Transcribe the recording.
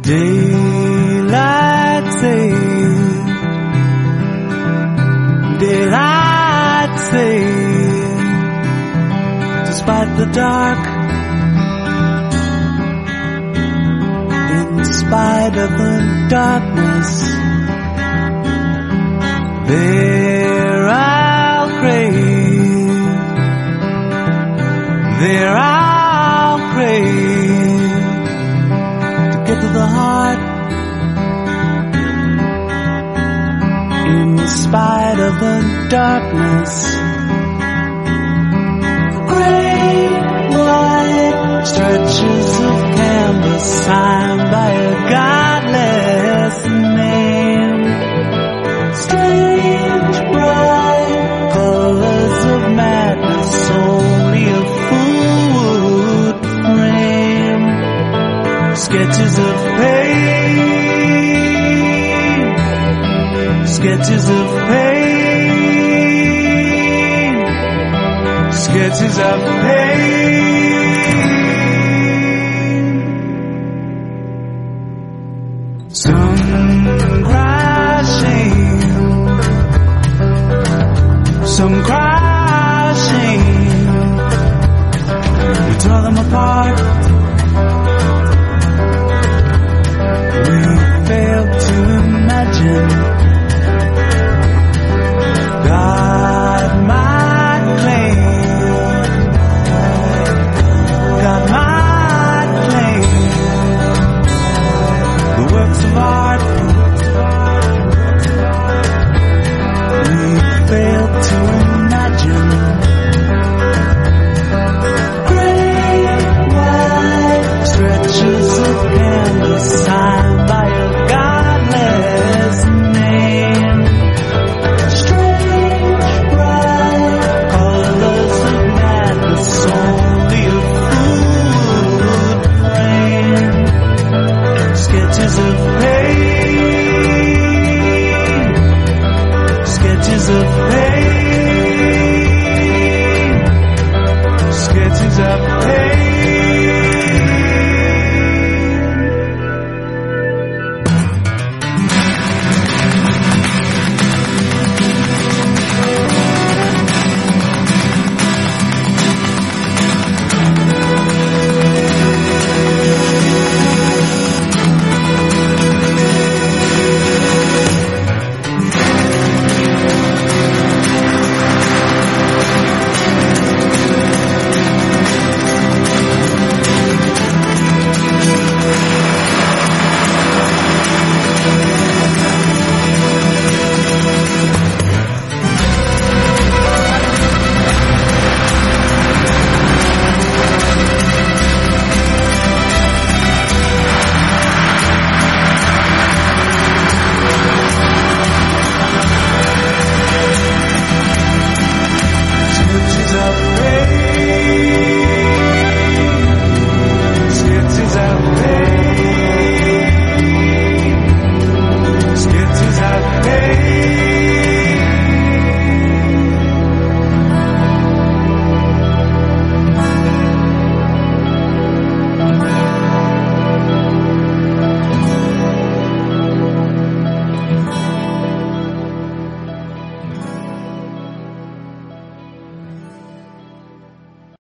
Daylight saved, daylight saved, despite the dark, in spite of the darkness, there I'll crave, there I'll crave to get to the heart. In spite of the darkness, great wide stretches of canvas signed by a godless man, strange bright colors of madness only a fool would frame, sketches of pain, sketches of pain, sketches of pain.